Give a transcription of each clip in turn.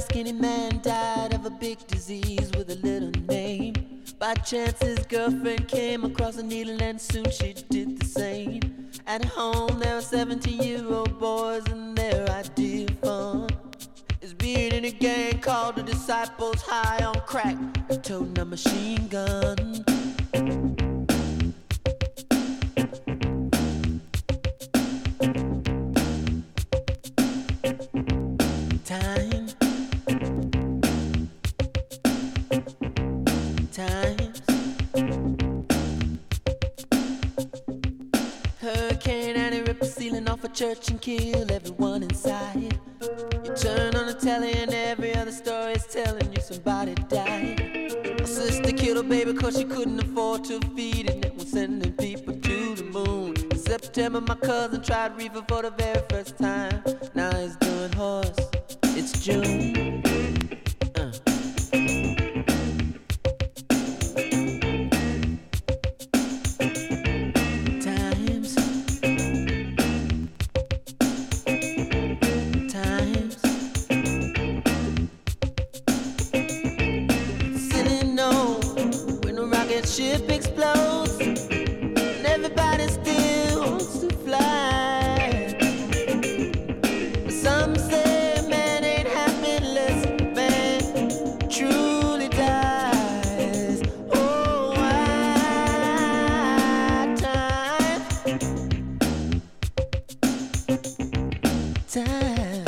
skinny man died of a big disease with a little name. By chance his girlfriend came across a needle and soon she did the same. At home there were 17-year-old boys and their idea of fun is being in a gang called the Disciples, high on crack, toting a machine gun. Times Hurricane Annie ripped the ceiling off a church and killed everyone inside. You turn on the telly and every other story is telling you somebody died. A sister killed her baby cause she couldn't afford to feed it and was sending people to the moon. In September my cousin tried reefer for the very first time. Now he's doing horse. It's June. Ship explodes and everybody still wants to fly. But some say man ain't happy unless man truly dies. Oh, why time.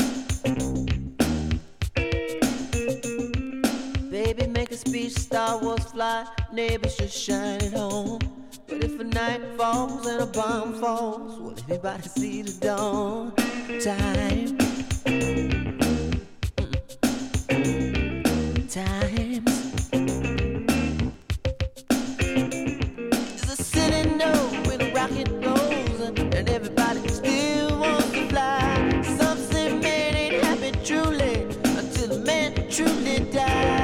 Baby, make a speech, Star Wars fly, neighbors just shine it home. But if a night falls and a bomb falls, will anybody see the dawn? Time. Times. There's a silly note when a rocket goes and everybody still wants to fly. Some say man ain't happy truly until the man truly dies.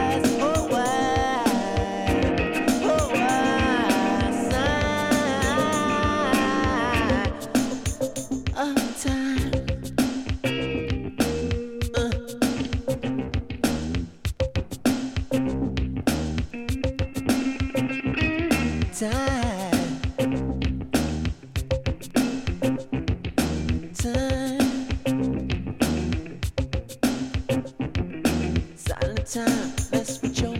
Silent time, mess with your